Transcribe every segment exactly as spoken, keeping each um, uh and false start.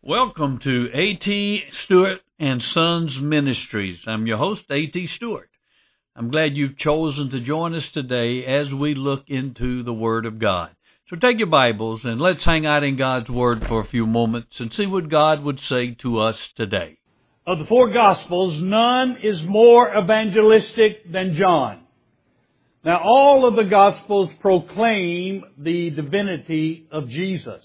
Welcome to A T. Stewart and Sons Ministries. I'm your host, A T. Stewart. I'm glad you've chosen to join us today as we look into the Word of God. So take your Bibles and let's hang out in God's Word for a few moments and see what God would say to us today. Of the four Gospels, none is more evangelistic than John. Now, all of the Gospels proclaim the divinity of Jesus.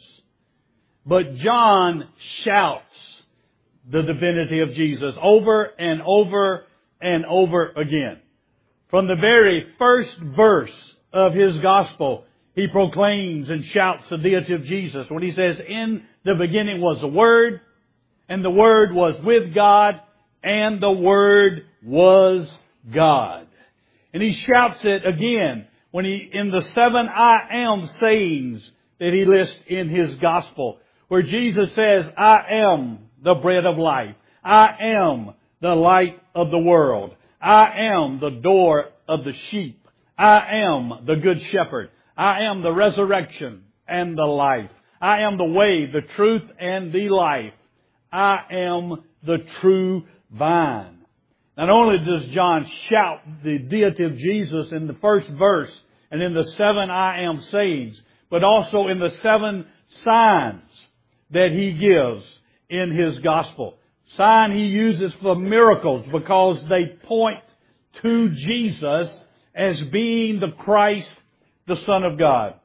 But John shouts the divinity of Jesus over and over and over again. From the very first verse of his Gospel, he proclaims and shouts the deity of Jesus. When he says, "In the beginning was the Word, and the Word was with God, and the Word was God." And he shouts it again when he, in the seven I am sayings that he lists in his Gospel, where Jesus says, "I am the bread of life. I am the light of the world. I am the door of the sheep. I am the good shepherd. I am the resurrection and the life. I am the way, the truth, and the life. I am the true vine." Not only does John shout the deity of Jesus in the first verse and in the seven I am sayings, but also in the seven signs that he gives in his Gospel. Sign he uses for miracles because they point to Jesus as being the Christ, the Son of God.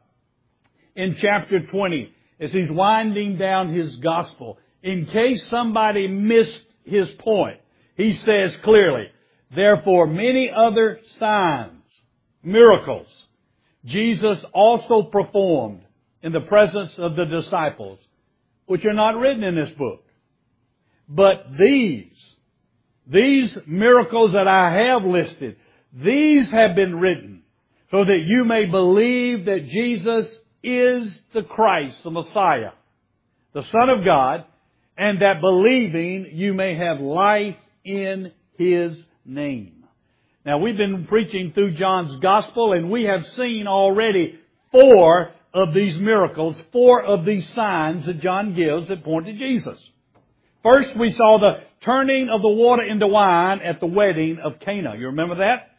In chapter twenty, as he's winding down his Gospel, in case somebody missed his point, he says clearly, "Therefore many other signs," miracles, Jesus also performed in the presence of the disciples, which are not written in this book. But these, these miracles that I have listed, these have been written so that you may believe that Jesus is the Christ, the Messiah, the Son of God, and that believing you may have life in His name. Now, we've been preaching through John's Gospel, and we have seen already four of these miracles, four of these signs that John gives that point to Jesus. First, we saw the turning of the water into wine at the wedding of Cana. You remember that?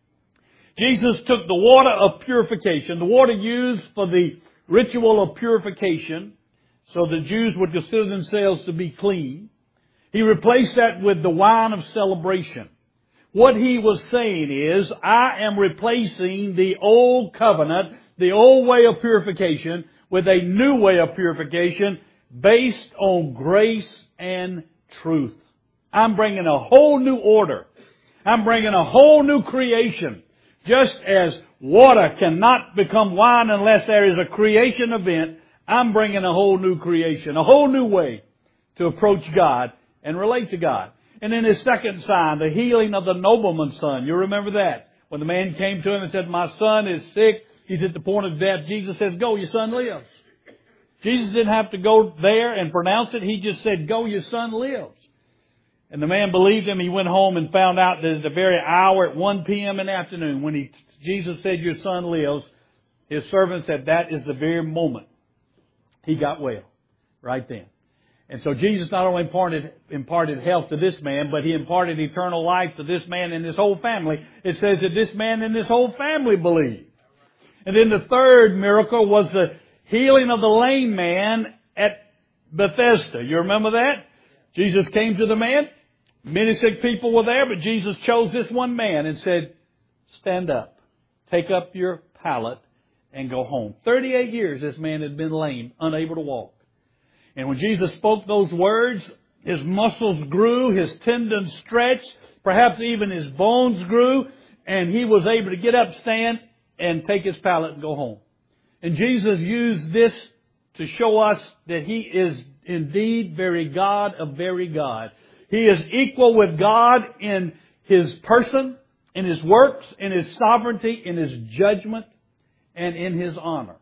Jesus took the water of purification, the water used for the ritual of purification, so the Jews would consider themselves to be clean. He replaced that with the wine of celebration. What he was saying is, I am replacing the old covenant, the old way of purification, with a new way of purification based on grace and truth. I'm bringing a whole new order. I'm bringing a whole new creation. Just as water cannot become wine unless there is a creation event, I'm bringing a whole new creation, a whole new way to approach God and relate to God. And then his second sign, the healing of the nobleman's son. You remember that? When the man came to him and said, "My son is sick. He's at the point of death." Jesus says, "Go, your son lives." Jesus didn't have to go there and pronounce it. He just said, "Go, your son lives." And the man believed him. He went home and found out that at the very hour at one p.m. in the afternoon, when he, Jesus said, "Your son lives," his servant said, that is the very moment he got well. Right then. And so Jesus not only imparted, imparted health to this man, but He imparted eternal life to this man and his whole family. It says that this man and his whole family believed. And then the third miracle was the healing of the lame man at Bethesda. You remember that? Jesus came to the man. Many sick people were there, but Jesus chose this one man and said, "Stand up, take up your pallet, and go home." thirty-eight years this man had been lame, unable to walk. And when Jesus spoke those words, his muscles grew, his tendons stretched, perhaps even his bones grew, and he was able to get up, stand, and take his pallet and go home. And Jesus used this to show us that He is indeed very God of very God. He is equal with God in His person, in His works, in His sovereignty, in His judgment, and in His honor.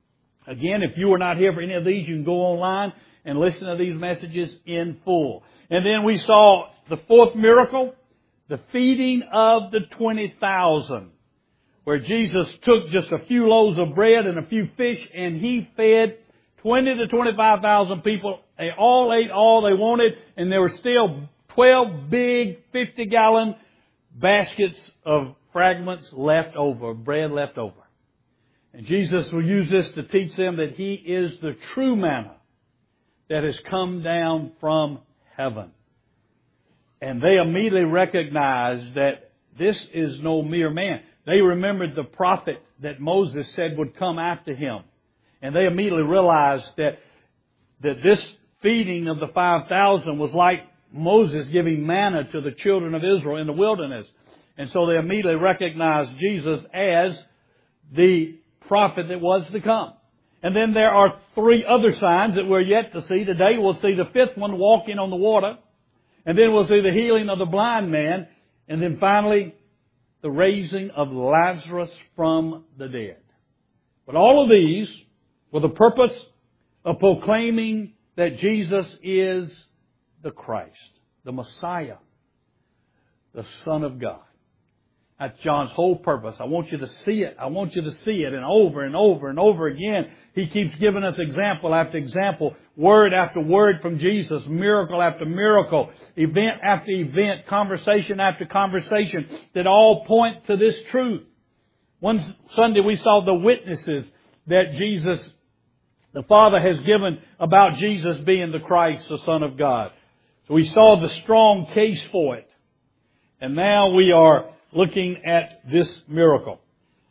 Again, if you were not here for any of these, you can go online and listen to these messages in full. And then we saw the fourth miracle, the feeding of the twenty thousand, where Jesus took just a few loaves of bread and a few fish and He fed twenty to twenty-five thousand people. They all ate all they wanted, and there were still twelve big fifty-gallon baskets of fragments left over, bread left over. And Jesus will use this to teach them that He is the true manna that has come down from heaven. And they immediately recognized that this is no mere man. They remembered the prophet that Moses said would come after him. And they immediately realized that, that this feeding of the five thousand was like Moses giving manna to the children of Israel in the wilderness. And so they immediately recognized Jesus as the prophet that was to come. And then there are three other signs that we're yet to see. Today we'll see the fifth one, walking on the water. And then we'll see the healing of the blind man. And then finally, the raising of Lazarus from the dead. But all of these for the purpose of proclaiming that Jesus is the Christ, the Messiah, the Son of God. That's John's whole purpose. I want you to see it. I want you to see it. And over and over and over again, he keeps giving us example after example, word after word from Jesus, miracle after miracle, event after event, conversation after conversation that all point to this truth. One Sunday we saw the witnesses that Jesus, the Father has given about Jesus being the Christ, the Son of God. So we saw the strong case for it. And now we are looking at this miracle.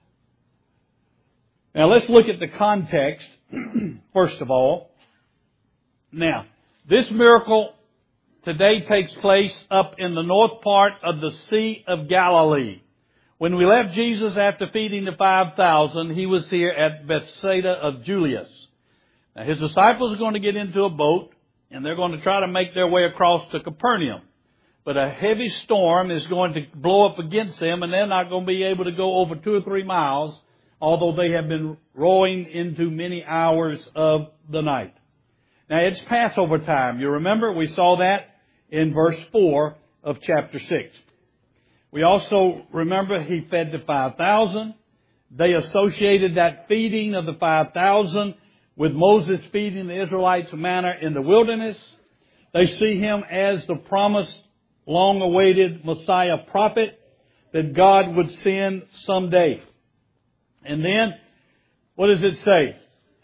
Now let's look at the context, first of all. Now, this miracle today takes place up in the north part of the Sea of Galilee. When we left Jesus after feeding the five thousand, He was here at Bethsaida of Julius. Now, His disciples are going to get into a boat, and they're going to try to make their way across to Capernaum. But a heavy storm is going to blow up against them, and they're not going to be able to go over two or three miles, although they have been rowing into many hours of the night. Now, it's Passover time. You remember, we saw that in verse four of chapter six. We also remember He fed the five thousand. They associated that feeding of the five thousand with Moses feeding the Israelites manna in the wilderness. They see Him as the promised, long-awaited Messiah prophet that God would send someday. And then, what does it say?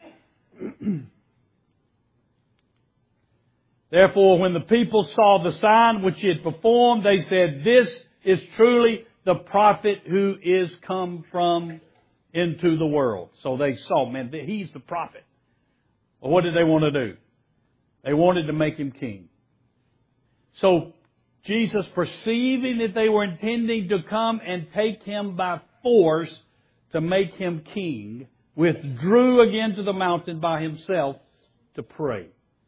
Therefore, when the people saw the sign which He had performed, they said, "This is truly the prophet who is come from into the world." So they saw, man, He's the prophet. Well, what did they want to do? They wanted to make Him king. So Jesus, perceiving that they were intending to come and take Him by force to make Him king, withdrew again to the mountain by Himself to pray.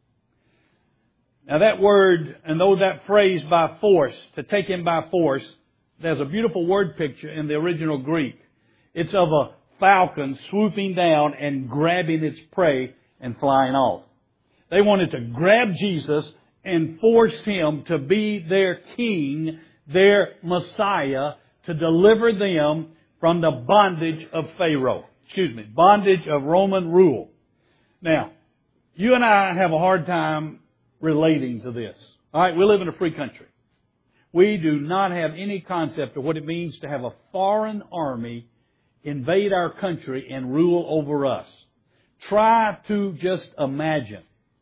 Now that word, and though that phrase by force, to take Him by force, there's a beautiful word picture in the original Greek. It's of a falcon swooping down and grabbing its prey and flying off. They wanted to grab Jesus and force Him to be their king, their Messiah, to deliver them from the bondage of Pharaoh. Excuse me, bondage of Roman rule. Now, you and I have a hard time relating to this. All right, we live in a free country. We do not have any concept of what it means to have a foreign army invade our country and rule over us. Try to just imagine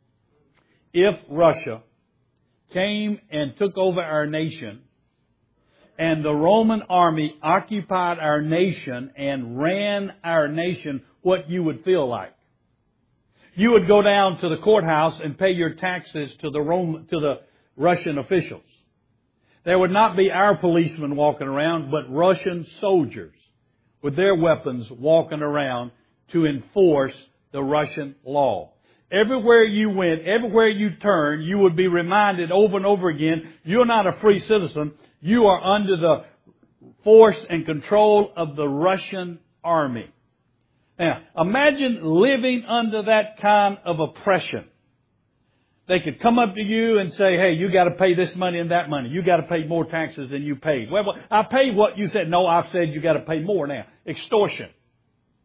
if Russia came and took over our nation, and the Roman army occupied our nation and ran our nation, what you would feel like. You would go down to the courthouse and pay your taxes to the Roman, to the Russian officials. There would not be our policemen walking around, but Russian soldiers with their weapons walking around to enforce the Russian law. Everywhere you went, everywhere you turned, you would be reminded over and over again, you're not a free citizen. You are under the force and control of the Russian army. Now, imagine living under that kind of oppression. They could come up to you and say, "Hey, you got to pay this money and that money. You got to pay more taxes than you paid." Well, I paid what you said. No, I've said you got to pay more now. Extortion.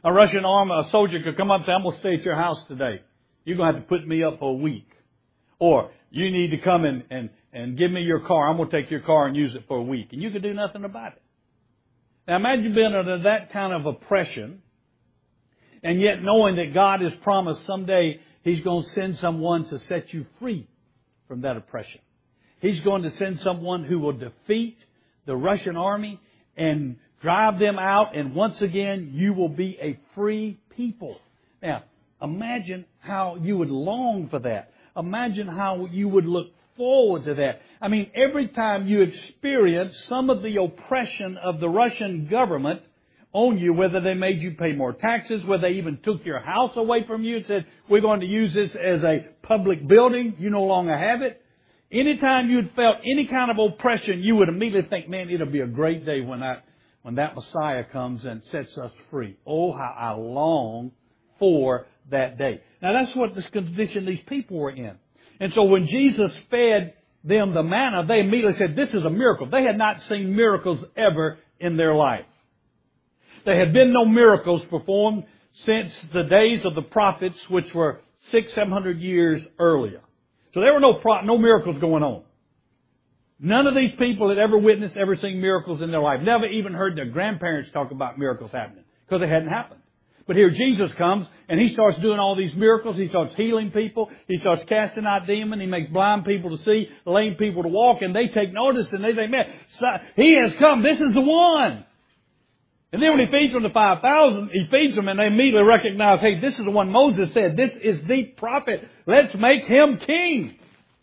A Russian army, a soldier could come up and say, I'm going to stay at your house today. You're going to have to put me up for a week. Or you need to come and, and, and give me your car. I'm going to take your car and use it for a week. And you could do nothing about it. Now imagine being under that kind of oppression and yet knowing that God has promised someday He's going to send someone to set you free from that oppression. He's going to send someone who will defeat the Russian army and drive them out, and once again, you will be a free people. Now, imagine how you would long for that. Imagine how you would look forward to that. I mean, every time you experience some of the oppression of the Russian government on you, whether they made you pay more taxes, whether they even took your house away from you and said, we're going to use this as a public building, you no longer have it. Anytime you'd felt any kind of oppression, you would immediately think, man, it'll be a great day when I, when that Messiah comes and sets us free. Oh, how I long for that day. Now that's what this condition these people were in. And so when Jesus fed them the manna, they immediately said, this is a miracle. They had not seen miracles ever in their life. There had been no miracles performed since the days of the prophets, which were six, seven hundred years earlier. So there were no pro- no miracles going on. None of these people had ever witnessed, ever seen miracles in their life. Never even heard their grandparents talk about miracles happening because they hadn't happened. But here Jesus comes and He starts doing all these miracles. He starts healing people. He starts casting out demons. He makes blind people to see, lame people to walk, and they take notice and they think, man, He has come. This is the one. And then when He feeds them the five thousand, He feeds them and they immediately recognize, hey, this is the one Moses said, this is the prophet. Let's make Him king.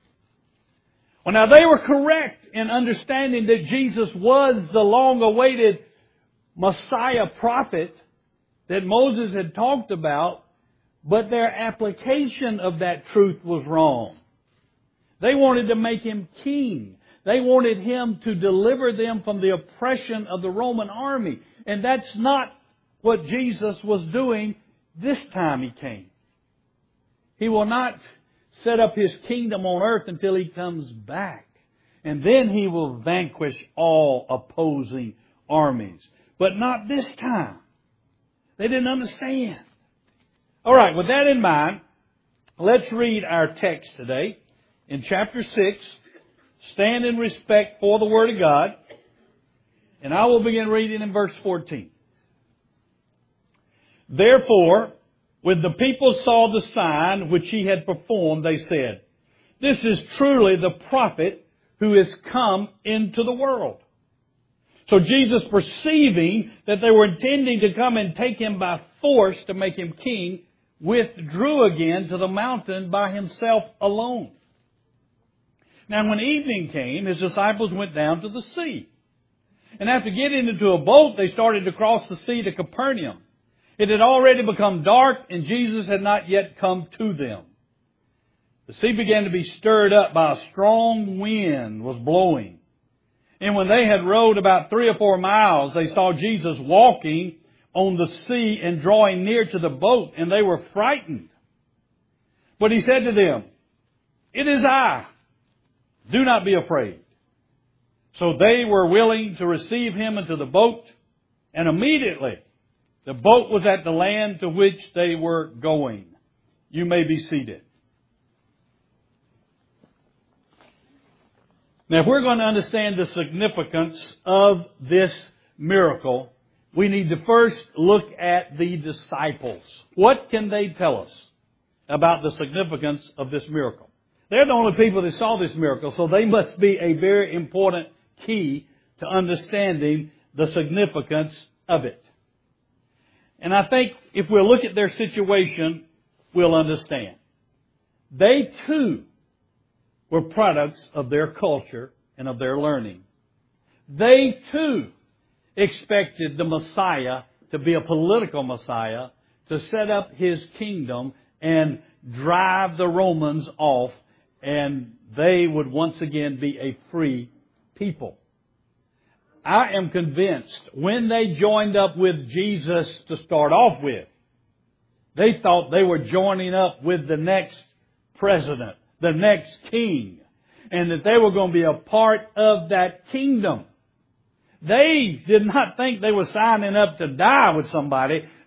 Well, now they were correct in understanding that Jesus was the long-awaited Messiah prophet that Moses had talked about, but their application of that truth was wrong. They wanted to make Him king. They wanted Him to deliver them from the oppression of the Roman army. And that's not what Jesus was doing this time He came. He will not set up His kingdom on earth until He comes back. And then He will vanquish all opposing armies. But not this time. They didn't understand. All right, with that in mind, let's read our text today in chapter six. Stand in respect for the Word of God. And I will begin reading in verse fourteen. Therefore, when the people saw the sign which He had performed, they said, this is truly the prophet who is come into the world. So Jesus, perceiving that they were intending to come and take Him by force to make Him king, withdrew again to the mountain by Himself alone. Now when evening came, His disciples went down to the sea. And after getting into a boat, they started to cross the sea to Capernaum. It had already become dark, and Jesus had not yet come to them. The sea began to be stirred up by a strong wind was blowing. And when they had rowed about three or four miles, they saw Jesus walking on the sea and drawing near to the boat, and they were frightened. But He said to them, it is I. Do not be afraid. So they were willing to receive Him into the boat, and immediately the boat was at the land to which they were going. You may be seated. Now, if we're going to understand the significance of this miracle, we need to first look at the disciples. What can they tell us about the significance of this miracle? They're the only people that saw this miracle, so they must be a very important key to understanding the significance of it. And I think if we'll look at their situation, we'll understand. They too were products of their culture and of their learning. They too expected the Messiah to be a political Messiah, to set up His kingdom and drive the Romans off, and they would once again be a free people. I am convinced when they joined up with Jesus to start off with, they thought they were joining up with the next president, the next king, and that they were going to be a part of that kingdom. They did not think they were signing up to die with somebody.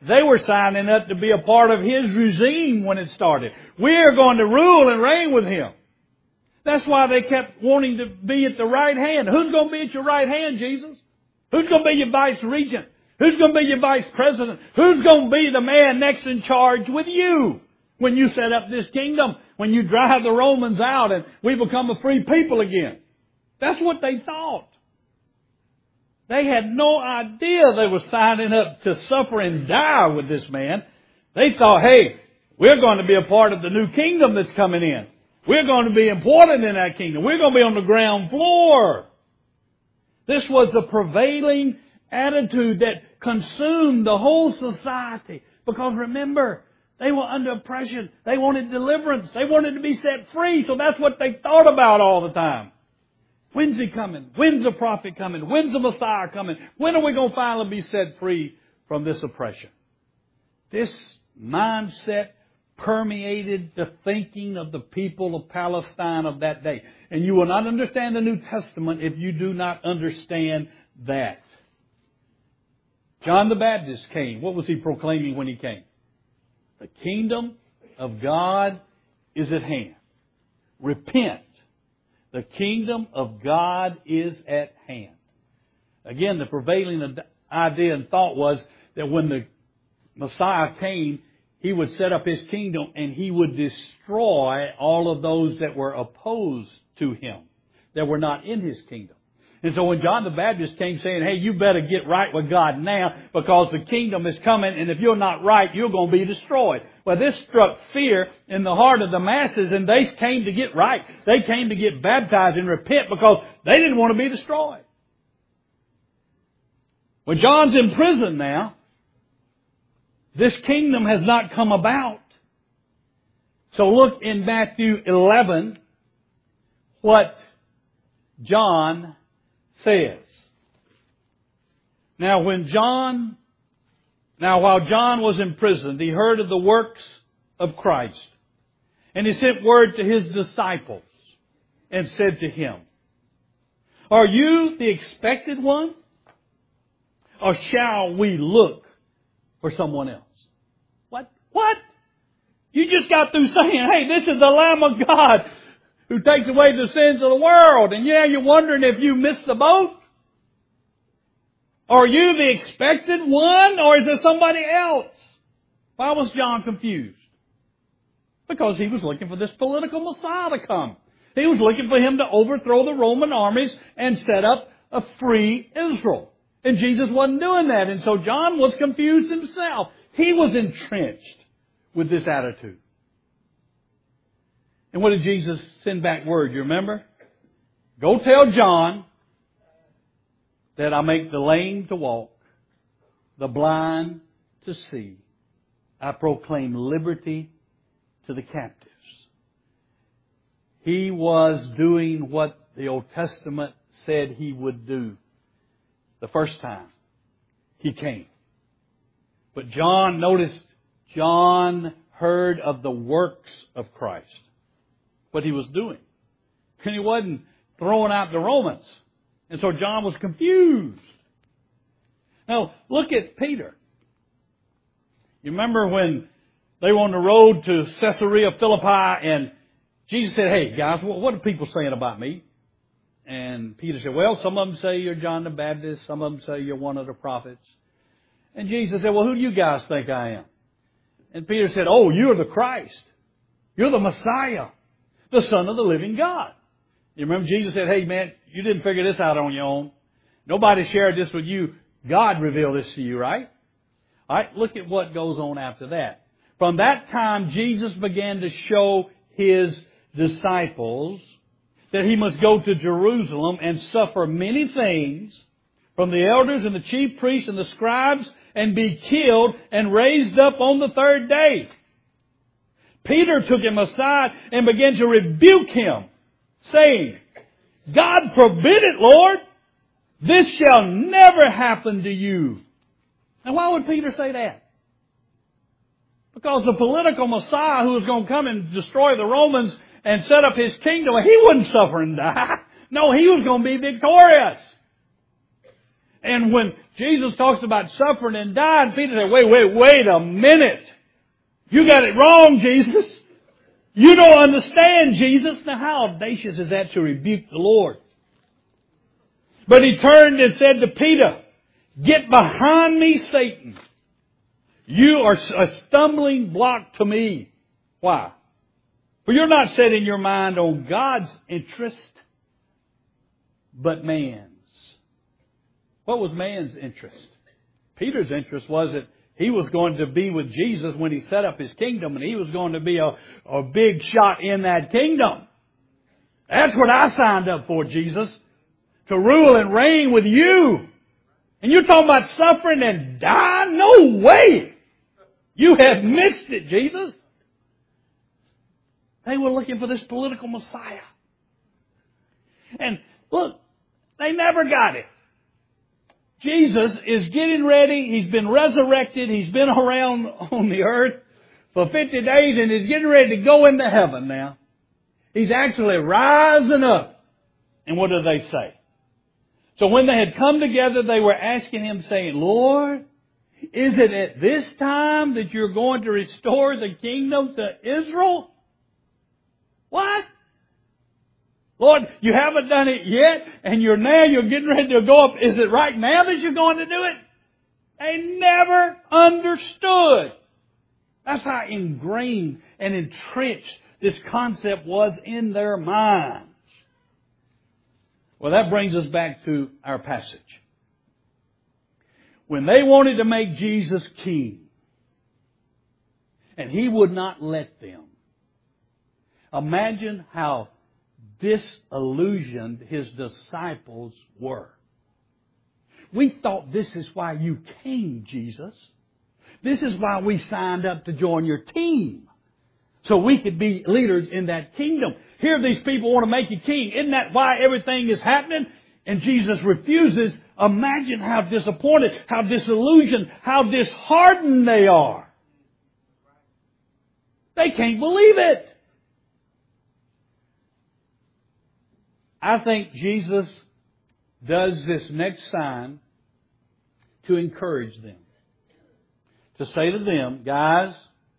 They were signing up to be a part of His regime when it started. We're going to rule and reign with Him. That's why they kept wanting to be at the right hand. Who's going to be at your right hand, Jesus? Who's going to be your vice regent? Who's going to be your vice president? Who's going to be the man next in charge with you when you set up this kingdom? When you drive the Romans out and we become a free people again? That's what they thought. They had no idea they were signing up to suffer and die with this man. They thought, hey, we're going to be a part of the new kingdom that's coming in. We're going to be important in that kingdom. We're going to be on the ground floor. This was the prevailing attitude that consumed the whole society. Because remember, they were under oppression. They wanted deliverance. They wanted to be set free. So that's what they thought about all the time. When's He coming? When's the prophet coming? When's the Messiah coming? When are we going to finally be set free from this oppression? This mindset permeated the thinking of the people of Palestine of that day. And you will not understand the New Testament if you do not understand that. John the Baptist came. What was he proclaiming when he came? The kingdom of God is at hand. Repent. The kingdom of God is at hand. Again, the prevailing idea and thought was that when the Messiah came, He would set up His kingdom and He would destroy all of those that were opposed to Him, that were not in His kingdom. And so when John the Baptist came saying, hey, you better get right with God now because the kingdom is coming, and if you're not right, you're going to be destroyed. Well, this struck fear in the heart of the masses, and they came to get right. They came to get baptized and repent because they didn't want to be destroyed. Well, John's in prison now. This kingdom has not come about. So look in Matthew eleven what John says. Now when John, now while John was in prison, he heard of the works of Christ. And he sent word to his disciples and said to him, are you the expected one? Or shall we look for someone else? What? What? You just got through saying, hey, this is the Lamb of God who takes away the sins of the world. And yeah, you're wondering if you missed the boat? Are you the expected one, or is there somebody else? Why was John confused? Because he was looking for this political Messiah to come. He was looking for Him to overthrow the Roman armies and set up a free Israel. And Jesus wasn't doing that. And so John was confused himself. He was entrenched with this attitude. And what did Jesus send back word? You remember? Go tell John that I make the lame to walk, the blind to see. I proclaim liberty to the captives. He was doing what the Old Testament said He would do the first time He came. But John, noticed, John heard of the works of Christ. What He was doing. And He wasn't throwing out the Romans. And so John was confused. Now, look at Peter. You remember when they were on the road to Caesarea Philippi and Jesus said, hey, guys, what are people saying about me? And Peter said, well, some of them say you're John the Baptist. Some of them say you're one of the prophets. And Jesus said, well, who do you guys think I am? And Peter said, oh, you're the Christ. You're the Messiah, the Son of the living God. You remember Jesus said, hey, man, you didn't figure this out on your own. Nobody shared this with you. God revealed this to you, right? All right, look at what goes on after that. From that time, Jesus began to show His disciples that He must go to Jerusalem and suffer many things from the elders and the chief priests and the scribes and be killed and raised up on the third day. Peter took Him aside and began to rebuke Him, saying, God forbid it, Lord. This shall never happen to you. Now, why would Peter say that? Because the political Messiah who was going to come and destroy the Romans and set up His kingdom, He wouldn't suffer and die. No, He was going to be victorious. And when Jesus talks about suffering and dying, Peter said, wait, wait, wait a minute. You got it wrong, Jesus. You don't understand, Jesus. Now, how audacious is that to rebuke the Lord? But he turned and said to Peter, get behind me, Satan. You are a stumbling block to me. Why? For you're not setting your mind on God's interest, but man's. What was man's interest? Peter's interest was that he was going to be with Jesus when he set up his kingdom, and he was going to be a, a big shot in that kingdom. That's what I signed up for, Jesus. To rule and reign with you. And you're talking about suffering and dying? No way! You have missed it, Jesus. They were looking for this political Messiah. And look, they never got it. Jesus is getting ready. He's been resurrected. He's been around on the earth for fifty days and he's getting ready to go into heaven now. He's actually rising up. And what do they say? So when they had come together, they were asking him, saying, Lord, is it at this time that you're going to restore the kingdom to Israel? What? Lord, you haven't done it yet, and you're now, you're getting ready to go up. Is it right now that you're going to do it? They never understood. That's how ingrained and entrenched this concept was in their minds. Well, that brings us back to our passage. When they wanted to make Jesus king, and he would not let them, imagine how disillusioned his disciples were. We thought this is why you came, Jesus. This is why we signed up to join your team. So we could be leaders in that kingdom. Here these people want to make you king. Isn't that why everything is happening? And Jesus refuses. Imagine how disappointed, how disillusioned, how disheartened they are. They can't believe it. I think Jesus does this next sign to encourage them. To say to them, guys,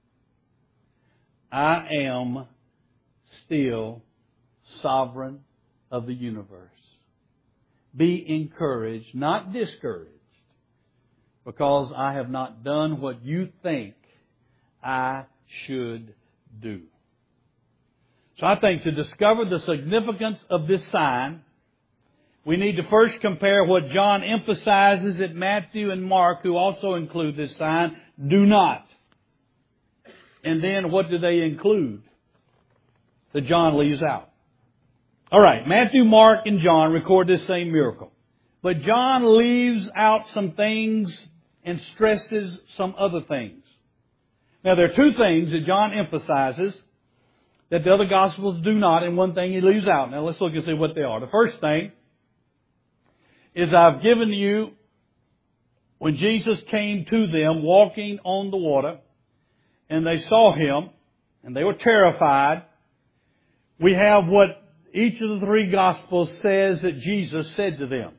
I am still sovereign of the universe. Be encouraged, not discouraged, because I have not done what you think I should do. So I think to discover the significance of this sign, we need to first compare what John emphasizes that Matthew and Mark, who also include this sign, do not. And then what do they include that John leaves out? All right, Matthew, Mark, and John record this same miracle. But John leaves out some things and stresses some other things. Now, there are two things that John emphasizes that the other Gospels do not, and one thing he leaves out. Now, let's look and see what they are. The first thing is I've given you, when Jesus came to them walking on the water, and they saw Him, and they were terrified, we have what each of the three Gospels says that Jesus said to them.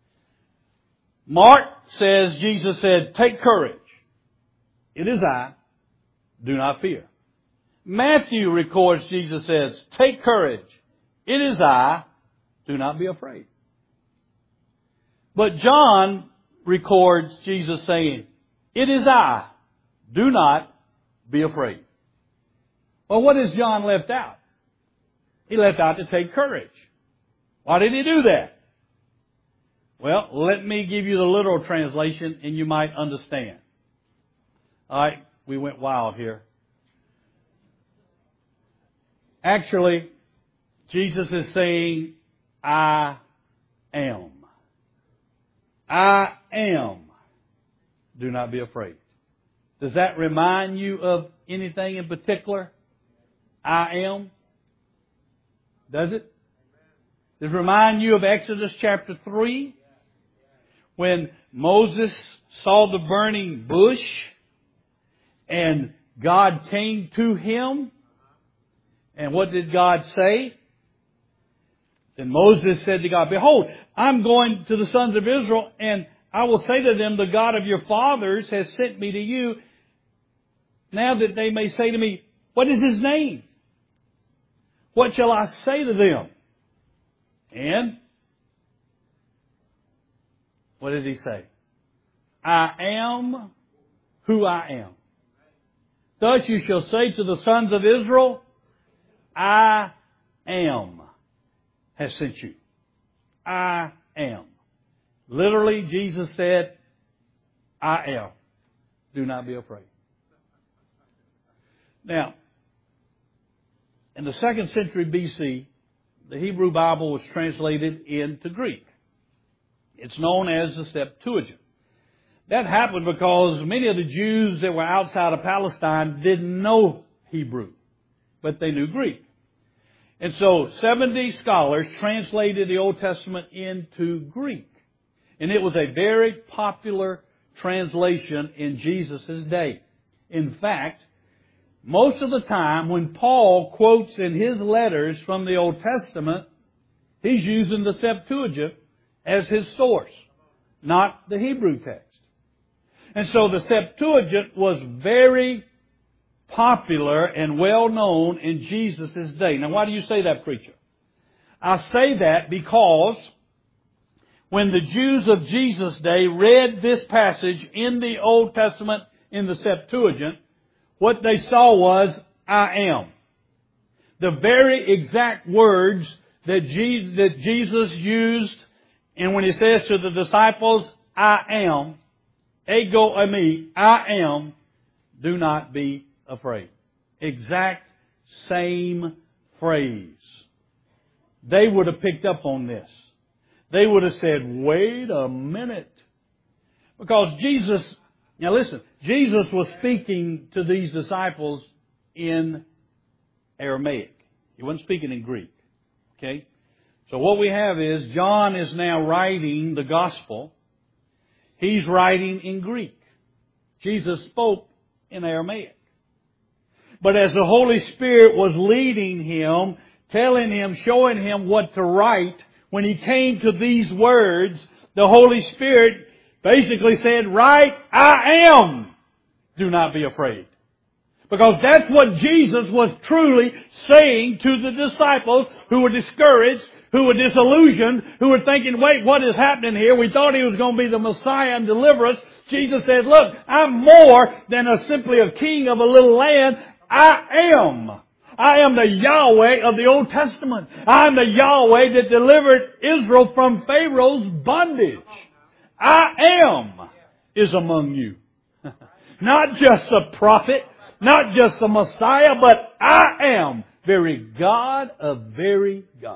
Mark says Jesus said, take courage. It is I. Do not fear. Matthew records Jesus says, take courage. It is I. Do not be afraid. But John records Jesus saying, it is I. Do not be afraid. Well, what has John left out? He left out to take courage. Why did he do that? Well, let me give you the literal translation and you might understand. All right, we went wild here. Actually, Jesus is saying, I am. I am. Do not be afraid. Does that remind you of anything in particular? I am. Does it? Does it remind you of Exodus chapter three? When Moses saw the burning bush and God came to him. And what did God say? Then Moses said to God, Behold, I'm going to the sons of Israel, and I will say to them, the God of your fathers has sent me to you, now that they may say to me, What is His name? What shall I say to them? And what did He say? I am who I am. Thus you shall say to the sons of Israel, I am has sent you. I am. Literally, Jesus said, I am. Do not be afraid. Now, in the second century B C, the Hebrew Bible was translated into Greek. It's known as the Septuagint. That happened because many of the Jews that were outside of Palestine didn't know Hebrew, but they knew Greek. And so seventy scholars translated the Old Testament into Greek. And it was a very popular translation in Jesus' day. In fact, most of the time when Paul quotes in his letters from the Old Testament, he's using the Septuagint as his source, not the Hebrew text. And so the Septuagint was very popular and well known in Jesus' day. Now, why do you say that, preacher? I say that because when the Jews of Jesus' day read this passage in the Old Testament in the Septuagint, what they saw was, I am. The very exact words that Jesus, that Jesus used, and when He says to the disciples, I am, ego eimi, I am, do not be afraid. Exact same phrase. They would have picked up on this. They would have said, wait a minute. Because Jesus, now listen, Jesus was speaking to these disciples in Aramaic. He wasn't speaking in Greek. Okay? So what we have is, John is now writing the Gospel. He's writing in Greek. Jesus spoke in Aramaic. But as the Holy Spirit was leading him, telling him, showing him what to write, when he came to these words, the Holy Spirit basically said, write, I am. Do not be afraid. Because that's what Jesus was truly saying to the disciples who were discouraged, who were disillusioned, who were thinking, wait, what is happening here? We thought He was going to be the Messiah and deliver us. Jesus said, look, I'm more than a, simply a king of a little land. I am. I am the Yahweh of the Old Testament. I am the Yahweh that delivered Israel from Pharaoh's bondage. I am is among you. Not just a prophet, not just a Messiah, but I am very God of very God.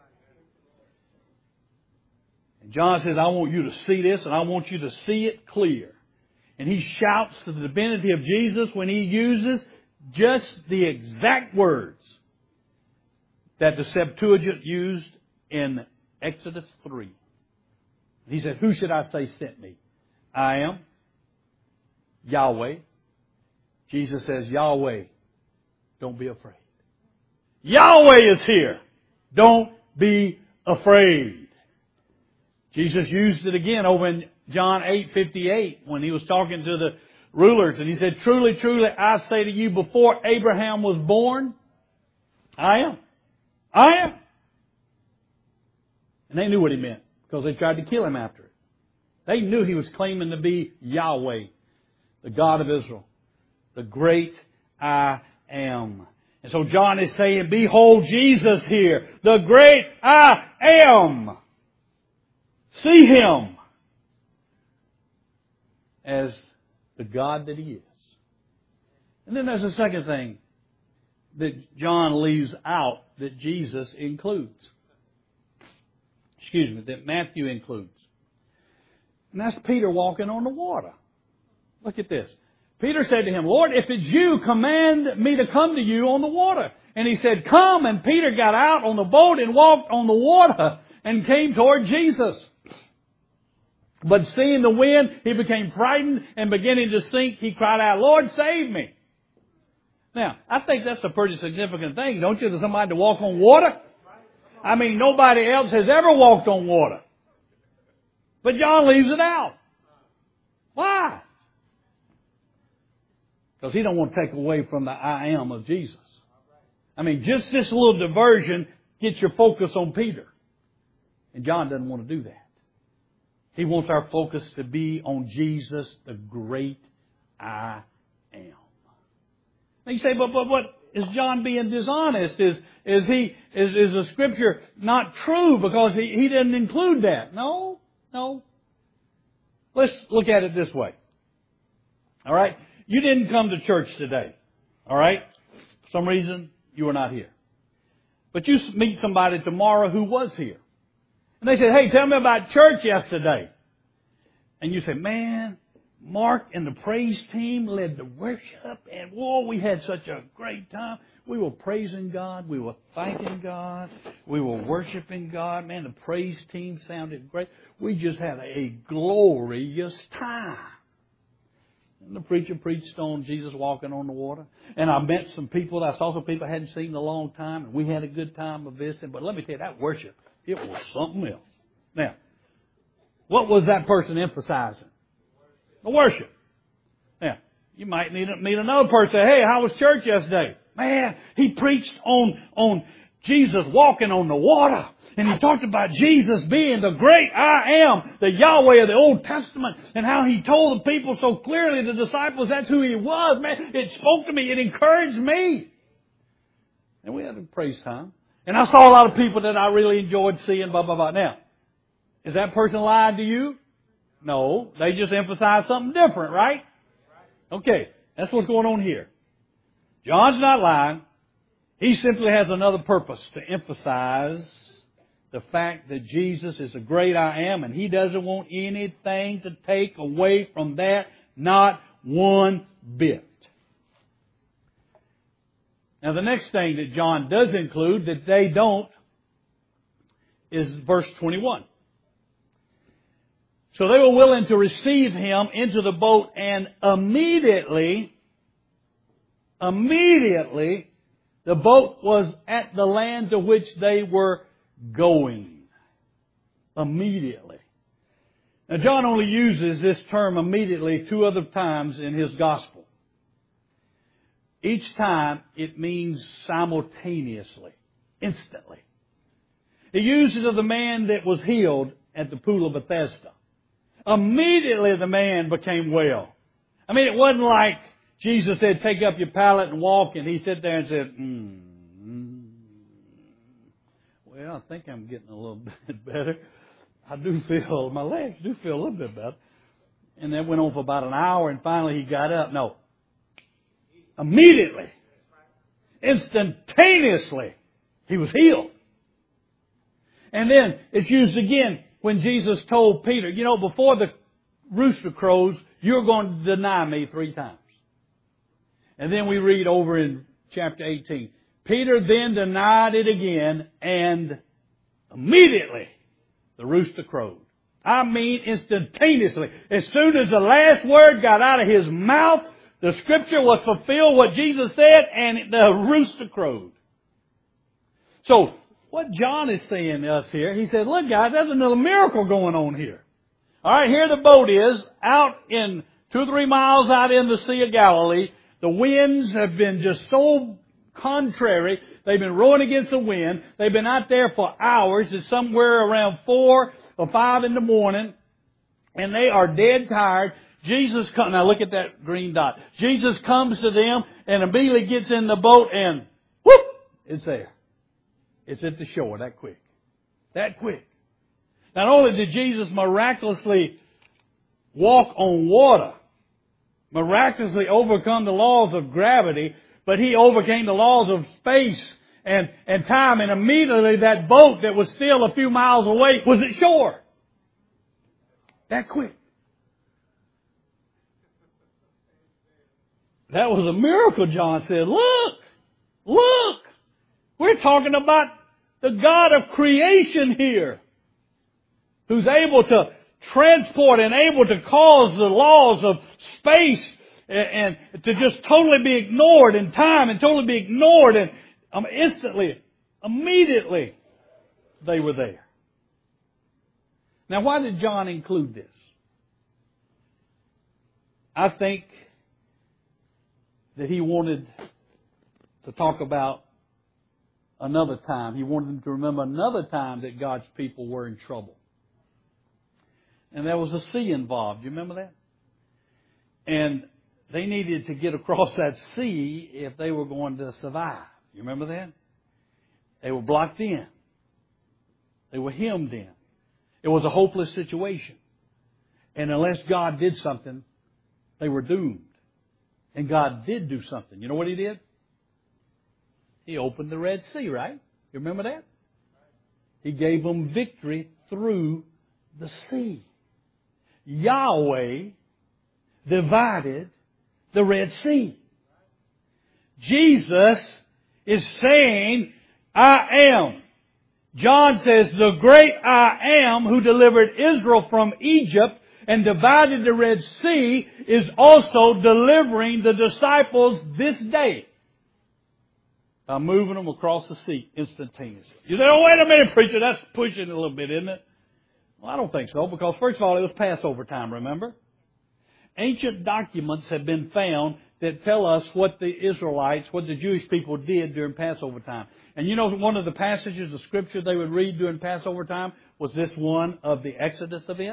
And John says, I want you to see this, and I want you to see it clear. And he shouts to the divinity of Jesus when he uses just the exact words that the Septuagint used in Exodus three. He said, who should I say sent me? I am Yahweh. Jesus says, Yahweh, don't be afraid. Yahweh is here. Don't be afraid. Jesus used it again over in John eight fifty-eight when He was talking to the rulers, and He said, truly, truly, I say to you, before Abraham was born, I am. I am. And they knew what He meant because they tried to kill Him after it. They knew He was claiming to be Yahweh, the God of Israel, the great I am. And so John is saying, behold Jesus here, the great I am. See Him as the God that He is. And then there's a second thing that John leaves out that Jesus includes. Excuse me, that Matthew includes. And that's Peter walking on the water. Look at this. Peter said to Him, Lord, if it's You, command me to come to You on the water. And He said, come. And Peter got out on the boat and walked on the water and came toward Jesus. But seeing the wind, he became frightened and beginning to sink, he cried out, Lord, save me. Now, I think that's a pretty significant thing, don't you, to somebody to walk on water? I mean, nobody else has ever walked on water. But John leaves it out. Why? Because he don't want to take away from the I am of Jesus. I mean, just this little diversion gets your focus on Peter. And John doesn't want to do that. He wants our focus to be on Jesus, the great I am. Now you say, but, but what, is John being dishonest? Is, is he, is, is the Scripture not true because he, he didn't include that? No, no. Let's look at it this way. All right? You didn't come to church today. All right? For some reason, you were not here. But you meet somebody tomorrow who was here. And they said, hey, tell me about church yesterday. And you say, man, Mark and the praise team led the worship. And, whoa, we had such a great time. We were praising God. We were thanking God. We were worshiping God. Man, the praise team sounded great. We just had a glorious time. And the preacher preached on Jesus walking on the water. And I met some people. I saw some people I hadn't seen in a long time. And we had a good time of visiting. But let me tell you, that worship, it was something else. Now, what was that person emphasizing? The worship. Now, you might need to meet another person. Hey, how was church yesterday? Man, he preached on, on Jesus walking on the water. And he talked about Jesus being the great I am, the Yahweh of the Old Testament, and how he told the people so clearly, the disciples, that's who he was. Man, it spoke to me. It encouraged me. And we had a praise time. And I saw a lot of people that I really enjoyed seeing, blah, blah, blah. Now, is that person lying to you? No. They just emphasized something different, right? Okay. That's what's going on here. John's not lying. He simply has another purpose, to emphasize the fact that Jesus is the great I am, and he doesn't want anything to take away from that, not one bit. Now, the next thing that John does include that they don't is verse twenty-one. So they were willing to receive him into the boat, and immediately, immediately, the boat was at the land to which they were going. Immediately. Now, John only uses this term immediately two other times in his gospel. Each time it means simultaneously, instantly. He used it of the man that was healed at the pool of Bethesda. Immediately the man became well. I mean, it wasn't like Jesus said, take up your pallet and walk, and he sat there and said, mm, well, I think I'm getting a little bit better. I do feel, my legs do feel a little bit better. And that went on for about an hour, and finally he got up. No. Immediately, instantaneously, he was healed. And then it's used again when Jesus told Peter, you know, before the rooster crows, you're going to deny me three times. And then we read over in chapter eighteen. Peter then denied it again, and immediately the rooster crowed. I mean instantaneously. As soon as the last word got out of his mouth, the Scripture was fulfilled, what Jesus said, and the rooster crowed. So, what John is saying to us here, he said, look guys, there's another miracle going on here. Alright, here the boat is, out in two or three miles out in the Sea of Galilee. The winds have been just so contrary. They've been rowing against the wind. They've been out there for hours. It's somewhere around four or five in the morning. And they are dead tired. Jesus comes, now look at that green dot. Jesus comes to them and immediately gets in the boat and whoop, it's there. It's at the shore that quick. That quick. Not only did Jesus miraculously walk on water, miraculously overcome the laws of gravity, but he overcame the laws of space and, and time, and immediately that boat that was still a few miles away was at shore. That quick. That was a miracle, John said. Look! Look! We're talking about the God of creation here, who's able to transport and able to cause the laws of space and, and to just totally be ignored in time and totally be ignored and um, instantly, immediately. they were there. Now, why did John include this? I think that he wanted to talk about another time. He wanted them to remember another time that God's people were in trouble. And there was a sea involved. You remember that? And they needed to get across that sea if they were going to survive. You remember that? They were blocked in. They were hemmed in. It was a hopeless situation. And unless God did something, they were doomed. And God did do something. You know what He did? He opened the Red Sea, right? You remember that? He gave them victory through the sea. Yahweh divided the Red Sea. Jesus is saying, I am. John says, the great I am who delivered Israel from Egypt and divided the Red Sea is also delivering the disciples this day by moving them across the sea instantaneously. You say, oh, wait a minute, preacher, that's pushing it a little bit, isn't it? Well, I don't think so, because first of all, it was Passover time, remember? Ancient documents have been found that tell us what the Israelites, what the Jewish people did during Passover time. And you know, one of the passages of Scripture they would read during Passover time was this one of the Exodus event.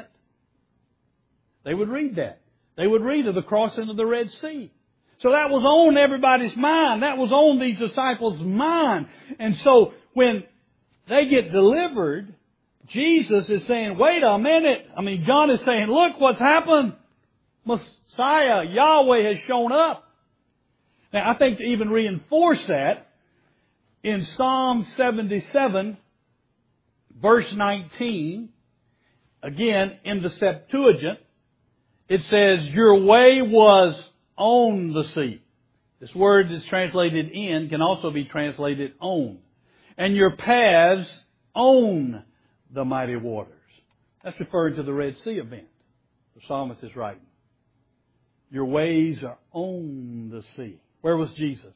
They would read that. They would read of the crossing of the Red Sea. So that was on everybody's mind. That was on these disciples' mind. And so when they get delivered, Jesus is saying, wait a minute. I mean, John is saying, look what's happened. Messiah, Yahweh has shown up. Now, I think to even reinforce that, in Psalm seventy-seven, verse nineteen, again, in the Septuagint, it says, your way was on the sea. This word is translated in, can also be translated on. And your paths on the mighty waters. That's referring to the Red Sea event. The psalmist is writing. Your ways are on the sea. Where was Jesus?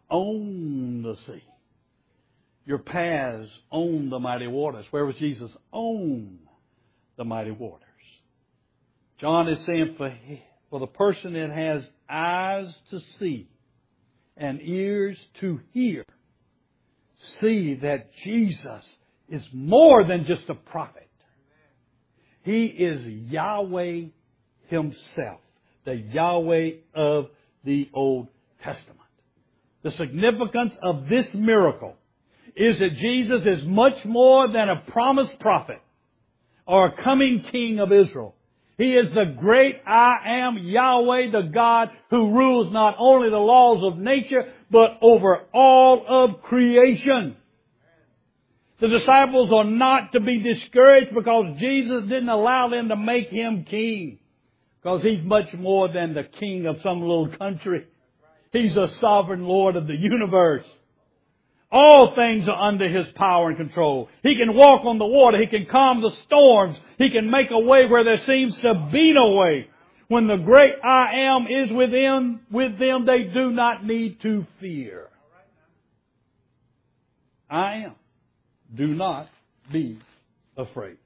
On the sea. Your paths on the mighty waters. Where was Jesus? On the mighty waters. John is saying for, for the person that has eyes to see and ears to hear, see that Jesus is more than just a prophet. He is Yahweh Himself, the Yahweh of the Old Testament. The significance of this miracle is that Jesus is much more than a promised prophet or a coming king of Israel. He is the great I am, Yahweh, the God who rules not only the laws of nature, but over all of creation. The disciples are not to be discouraged because Jesus didn't allow them to make Him king. Because He's much more than the king of some little country. He's the sovereign Lord of the universe. All things are under His power and control. He can walk on the water. He can calm the storms. He can make a way where there seems to be no way. When the great I am is within, with them, they do not need to fear. I am. Do not be afraid.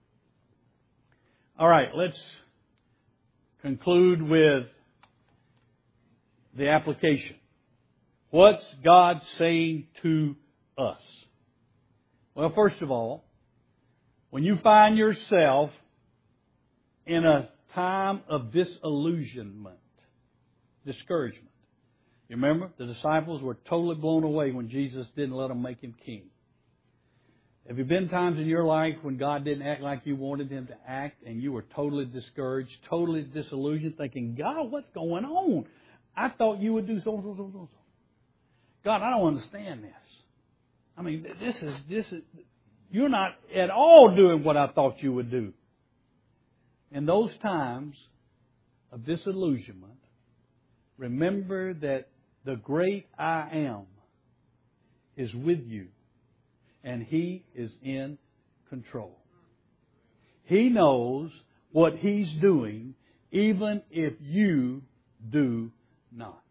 All right, let's conclude with the application. What's God saying to us? Well, first of all, when you find yourself in a time of disillusionment, discouragement. You remember, the disciples were totally blown away when Jesus didn't let them make Him king. Have you been times in your life when God didn't act like you wanted Him to act and you were totally discouraged, totally disillusioned, thinking, God, what's going on? I thought you would do so, so, so, so, so. God, I don't understand this. I mean, this is, this is, you're not at all doing what I thought you would do. In those times of disillusionment, remember that the great I am is with you. And He is in control. He knows what He's doing, even if you do not.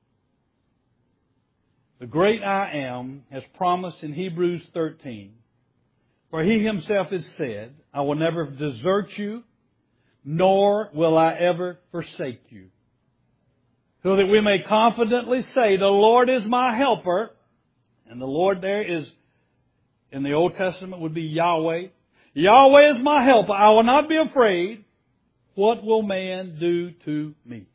The great I am has promised in Hebrews thirteen For He Himself has said, I will never desert you, nor will I ever forsake you. So that we may confidently say, the Lord is my helper. And the Lord there is, in the Old Testament, would be Yahweh. Yahweh is my helper. I will not be afraid. What will man do to me?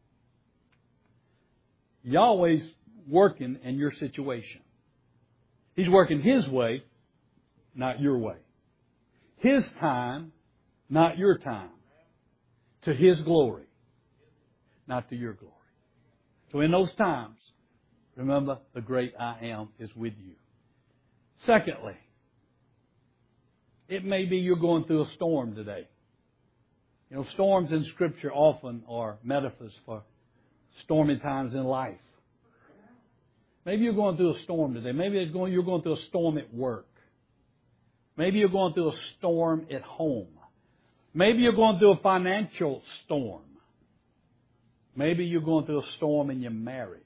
Yahweh's working in your situation. He's working His way, not your way. His time, not your time. To His glory, not to your glory. So in those times, remember the great I Am is with you. Secondly, it may be you're going through a storm today. You know, storms in Scripture often are metaphors for stormy times in life. Maybe you're going through a storm today. Maybe it's going, you're going through a storm at work. Maybe you're going through a storm at home. Maybe you're going through a financial storm. Maybe you're going through a storm in your marriage.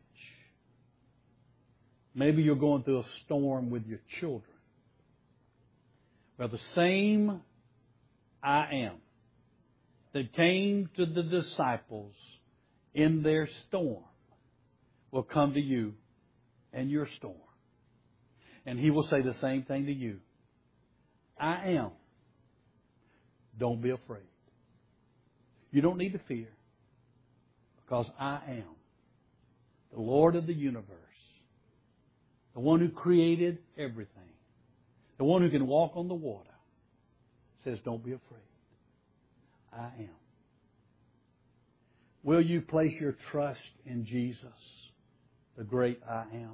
Maybe you're going through a storm with your children. Well, the same I Am that came to the disciples in their storm will come to you in your storm. And He will say the same thing to you. I am. Don't be afraid. You don't need to fear, because I am the Lord of the universe, the one who created everything, the one who can walk on the water, says, don't be afraid. I am. Will you place your trust in Jesus, the great I Am?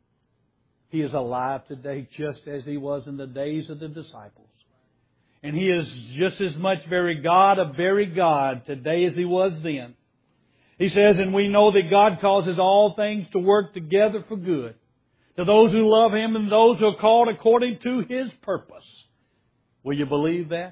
He is alive today just as He was in the days of the disciples. And He is just as much very God of very God today as He was then. He says, and we know that God causes all things to work together for good to those who love Him and those who are called according to His purpose. Will you believe that?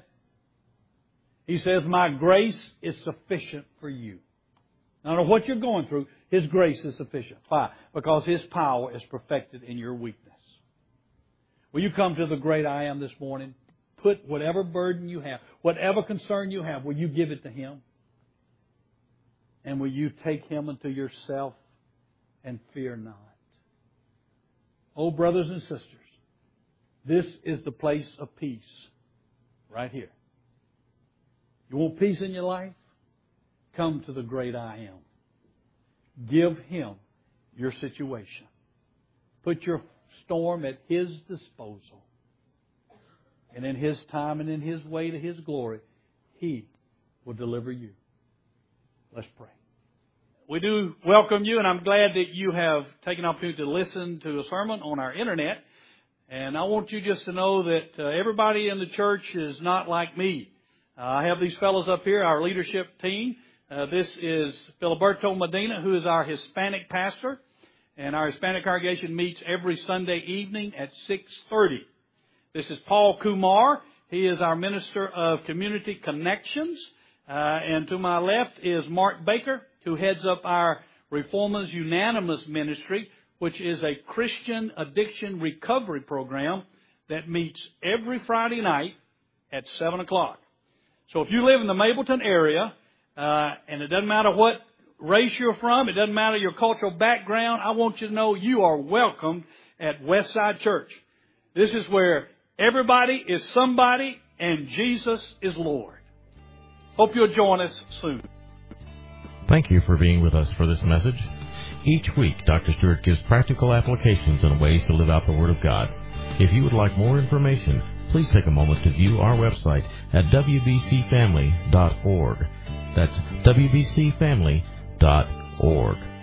He says, my grace is sufficient for you. I don't know what you're going through. His grace is sufficient. Why? Because His power is perfected in your weakness. Will you come to the great I Am this morning? Put whatever burden you have, whatever concern you have, will you give it to Him? And will you take Him into yourself and fear not? Oh, brothers and sisters, this is the place of peace right here. You want peace in your life? Come to the great I Am. Give Him your situation. Put your storm at His disposal. And in His time and in His way to His glory, He will deliver you. Let's pray. We do welcome you, and I'm glad that you have taken the opportunity to listen to a sermon on our internet. And I want you just to know that uh, everybody in the church is not like me. Uh, I have these fellows up here, our leadership team. Uh, this is Filiberto Medina, who is our Hispanic pastor. And our Hispanic congregation meets every Sunday evening at six thirty. This is Paul Kumar. He is our Minister of Community Connections. Uh, and to my left is Mark Baker, who heads up our Reformers Unanimous Ministry, which is a Christian addiction recovery program that meets every Friday night at seven o'clock. So if you live in the Mableton area, uh, and it doesn't matter what race you're from, it doesn't matter your cultural background, I want you to know you are welcome at Westside Church. This is where everybody is somebody and Jesus is Lord. Hope you'll join us soon. Thank you for being with us for this message. Each week, Doctor Stewart gives practical applications and ways to live out the Word of God. If you would like more information, please take a moment to view our website at w b c family dot org. That's w b c family dot org.